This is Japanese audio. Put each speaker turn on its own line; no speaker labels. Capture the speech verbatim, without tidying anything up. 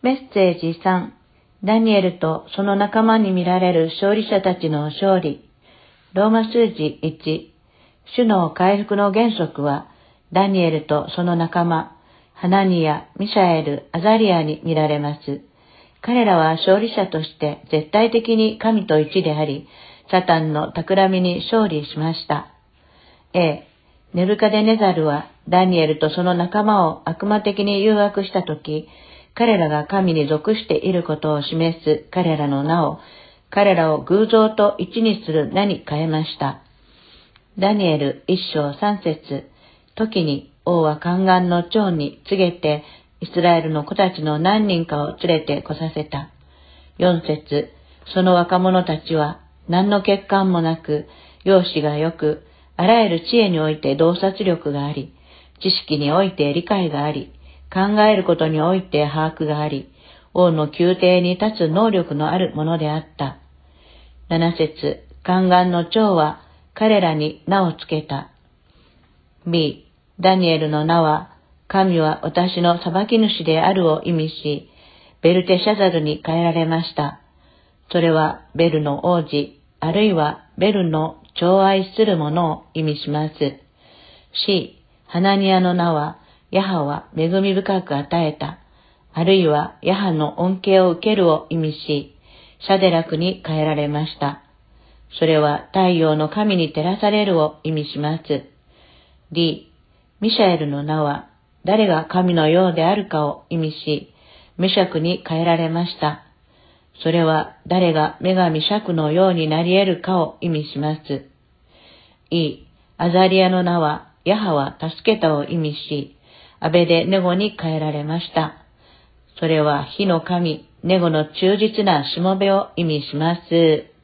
メッセージさん、ダニエルとその仲間に見られる勝利者たちの勝利。ローマ数字いち、主の回復の原則は、ダニエルとその仲間、ハナニヤ、ミシャエル、アザリアに見られます。彼らは勝利者として絶対的に神と一であり、サタンの企みに勝利しました。A、ネブカデネザルはダニエルとその仲間を悪魔的に誘惑したとき、彼らが神に属していることを示す彼らの名を、彼らを偶像と一にする名に変えました。ダニエル一章三節、時に王は宦官の長に告げて、イスラエルの子たちの何人かを連れて来させた。四節、その若者たちは何の欠陥もなく、容姿が良く、あらゆる知恵において洞察力があり、知識において理解があり、考えることにおいて把握があり、王の宮廷に立つ能力のあるものであった。七節、宦官の長は彼らに名をつけた。B、ダニエルの名は、神は私の裁き主であるを意味し、ベルテシャザルに変えられました。それはベルの王子、あるいはベルの寵愛する者を意味します。C、ハナニヤの名は、ヤハは恵み深く与えた、あるいはヤハの恩恵を受けるを意味し、シャデラクに変えられました。それは太陽の神に照らされるを意味します。D、ミシャエルの名は、誰が神のようであるかを意味し、メシャクに変えられました。それは誰が女神シャクのようになり得るかを意味します。E、アザリアの名は、ヤハは助けたを意味し、アベデネゴに変えられました。それは火の神、ネゴの忠実なしもべを意味します。